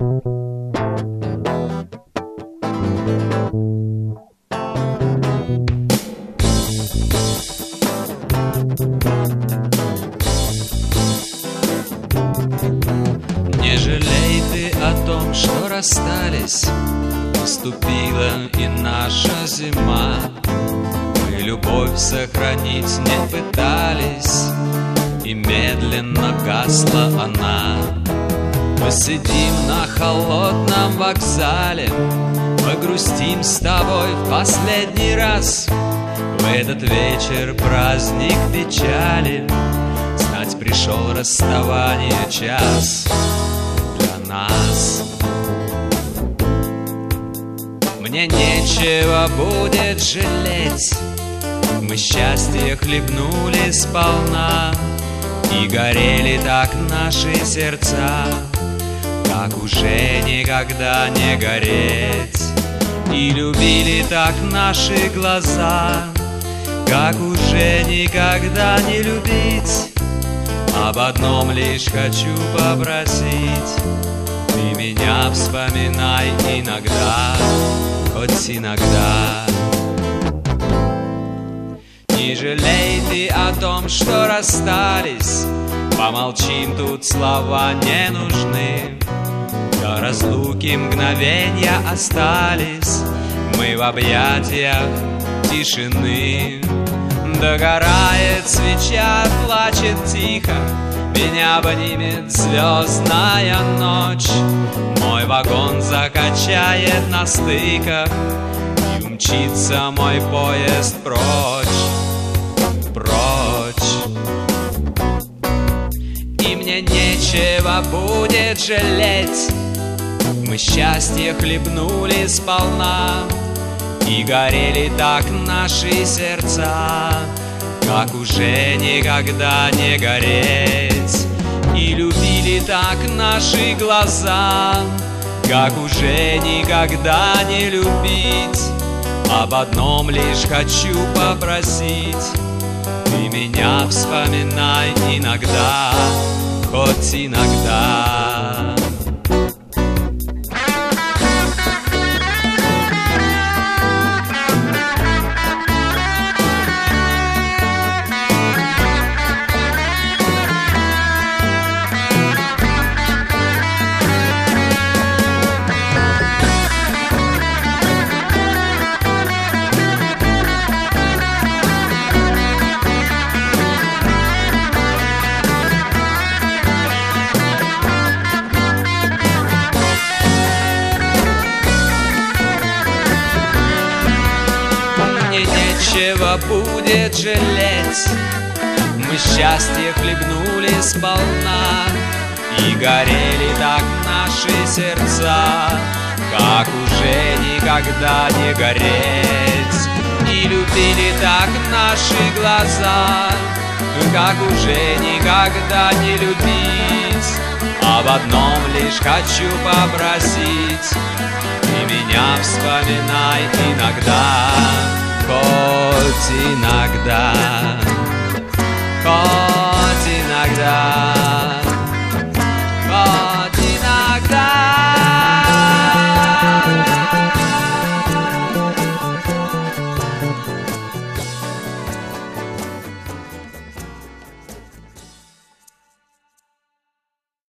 Не жалей ты о том, что расстались, наступила и наша зима. Мы любовь сохранить не пытались, и медленно гасла она. Посидим на холодном вокзале, погрустим с тобой в последний раз. В этот вечер праздник печали, знать пришел расставание час для нас. Мне нечего будет жалеть, мы счастье хлебнули сполна, и горели так наши сердца, как уже никогда не гореть. И любили так наши глаза, как уже никогда не любить. Об одном лишь хочу попросить: ты меня вспоминай иногда, хоть иногда. Не жалей ты о том, что расстались, помолчим, тут слова не нужны. До разлуки мгновенья остались, мы в объятиях тишины. Догорает свеча, плачет тихо, меня обнимет звездная ночь. Мой вагон закачает на стыках, и умчится мой поезд прочь, прочь. И мне нечего будет жалеть, мы счастье хлебнули сполна, и горели так наши сердца, как уже никогда не гореть. И любили так наши глаза, как уже никогда не любить. Об одном лишь хочу попросить: ты меня вспоминай иногда, хоть иногда. Нечего будет жалеть, мы счастье хлебнули сполна, и горели так наши сердца, как уже никогда не гореть. И любили так наши глаза, как уже никогда не любить. Об одном лишь хочу попросить: ты меня вспоминай иногда, хоть иногда, хоть иногда.